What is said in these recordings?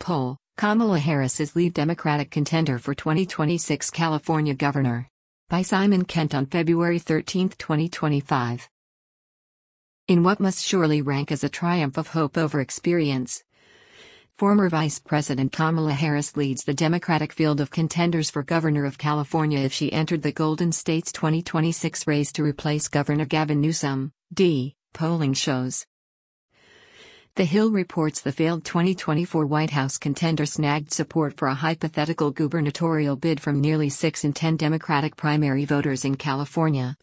poll, Kamala Harris is lead Democratic contender for 2026 California governor. By Simon Kent on February 13, 2025. In what must surely rank as a triumph of hope over experience, former Vice President Kamala Harris leads the Democratic field of contenders for governor of California if she entered the Golden State's 2026 race to replace Governor Gavin Newsom, polling shows. The Hill reports the failed 2024 White House contender snagged support for a hypothetical gubernatorial bid from nearly 6 in 10 Democratic primary voters in California.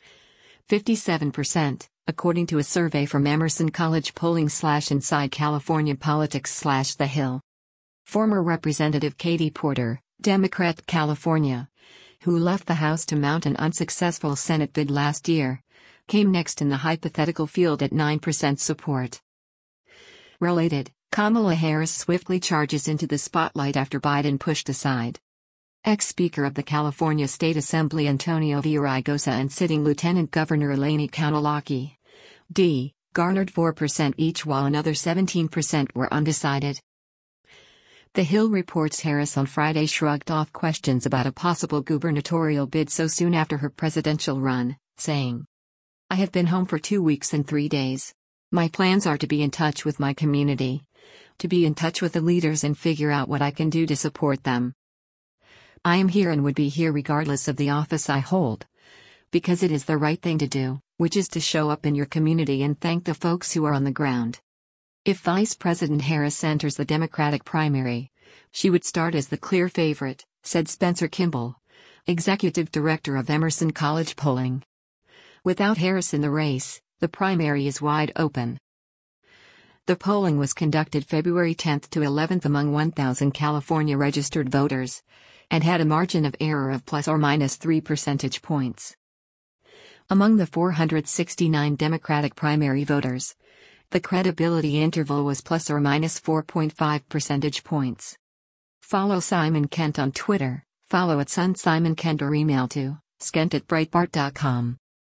57%, according to a survey from Emerson College Polling /Inside California Politics /The Hill. Former Representative Katie Porter, Democrat California, who left the House to mount an unsuccessful Senate bid last year, came next in the hypothetical field at 9% support. Related, Kamala Harris swiftly charges into the spotlight after Biden pushed aside. Ex-Speaker of the California State Assembly Antonio Villaraigosa and sitting Lieutenant Governor Eleni Kaunalaki, garnered 4% each while another 17% were undecided. The Hill reports Harris on Friday shrugged off questions about a possible gubernatorial bid so soon after her presidential run, saying, "I have been home for 2 weeks and 3 days. My plans are to be in touch with my community, to be in touch with the leaders and figure out what I can do to support them. I am here and would be here regardless of the office I hold, because it is the right thing to do, which is to show up in your community and thank the folks who are on the ground." If Vice President Harris enters the Democratic primary, she would start as the clear favorite, said Spencer Kimball, executive director of Emerson College Polling. Without Harris in the race, the primary is wide open. The polling was conducted February 10 to 11 among 1,000 California registered voters, and had a margin of error of plus or minus 3 percentage points. Among the 469 Democratic primary voters, the credibility interval was plus or minus 4.5 percentage points. Follow Simon Kent on Twitter, follow @SunSimonKent or email to skent@breitbart.com.